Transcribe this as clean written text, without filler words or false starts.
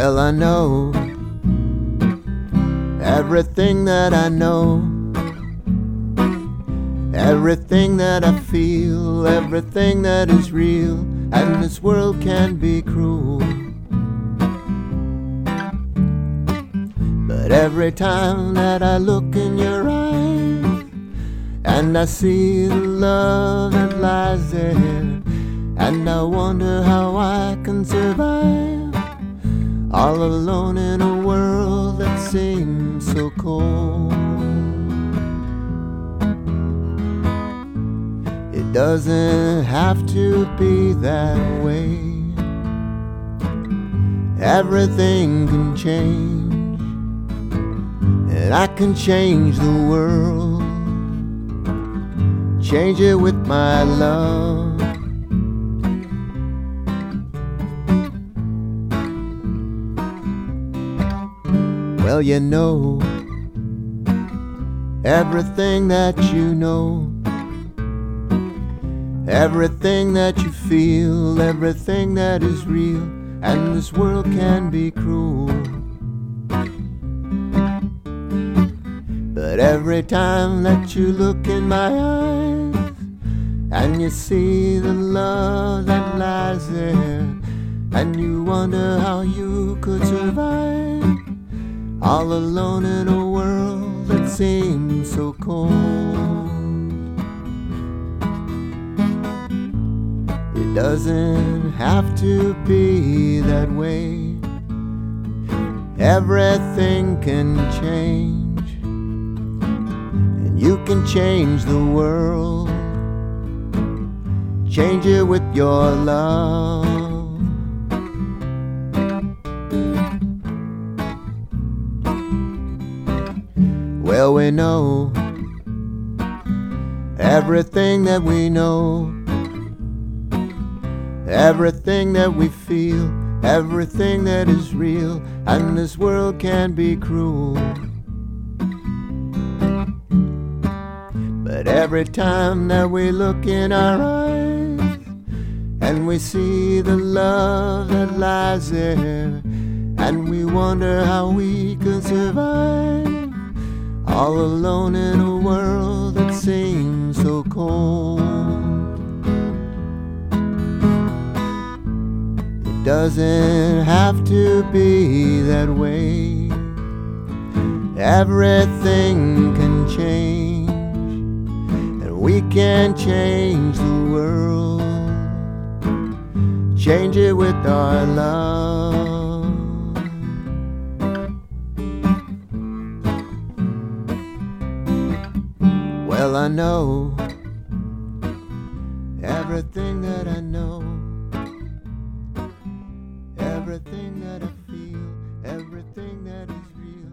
Well, I know everything that I know, everything that I feel, everything that is real, and this world can be cruel. But every time that I look in your eyes and I see the love that lies there, and I wonder how I can survive all alone in a world that seems so cold. It doesn't have to be that way. Everything can change, and I can change the world, change it with my love. Well, you know everything that you know, everything that you feel, everything that is real, and this world can be cruel. But every time that you look in my eyes and you see the love that lies there, and you wonder how you could survive all alone in a world that seems so cold. It doesn't have to be that way. Everything can change, and you can change the world, change it with your love. Well, we know everything that we know, everything that we feel, everything that is real, and this world can be cruel. But every time that we look in our eyes and we see the love that lies there, and we wonder how we could survive all alone in a world that seems so cold. It doesn't have to be that way. Everything can change, and we can change the world, change it with our love. Well, I know everything that I know, everything that I feel, everything that is real.